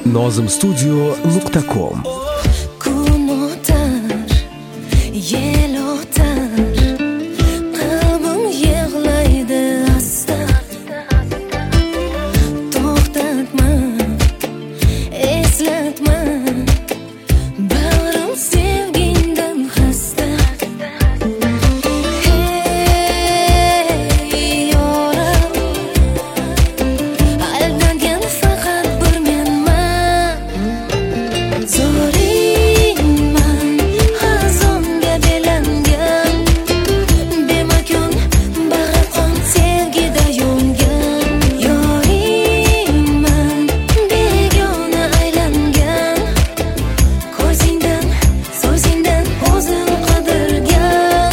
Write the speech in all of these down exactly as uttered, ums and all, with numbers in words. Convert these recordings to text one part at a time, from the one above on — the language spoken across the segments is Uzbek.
nozim studio nuqta com. Kun o'tar, yel o'tar, qalbim yig'laydi asta. To'xtatma, eslatma, bag'rim sevgindan xasta. Hey yoram, aldangan faqat bir menman. Zo'ringman, xazonga belangan, bemakon bag'riqon sevgida yongan. Yoringman, begona aylangan, ko'zingdan, so'zingdan o'zim qidirgan.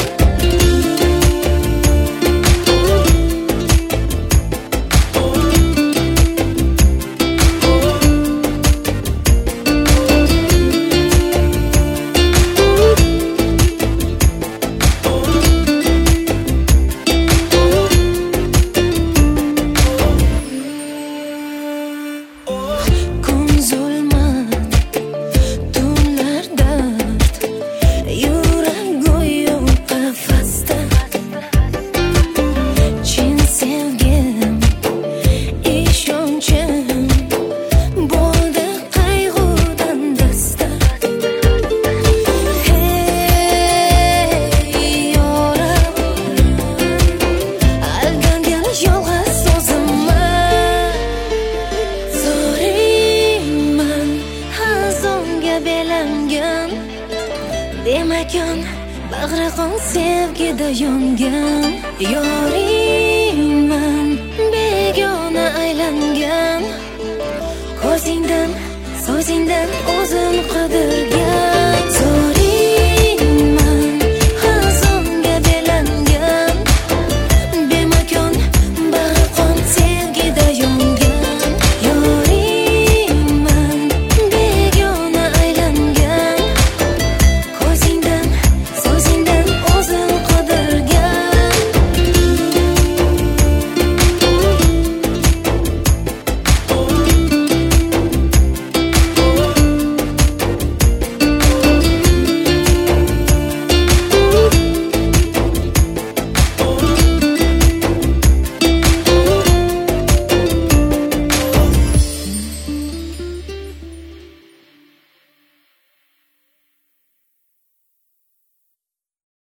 Kun zulmat, tunlar dard, yurak go'yo qafasda. Chin sevgim, ishonchim bo'ldi qayg'udan dasta. Hey yoram, aldangan yolg'iz o'zimman. Zo'ringman, xazonga belangan, bemakon bag'riqon sevgida yongan. Yoringman, begona aylangan, ko'zingdan, so'zingdan o'zim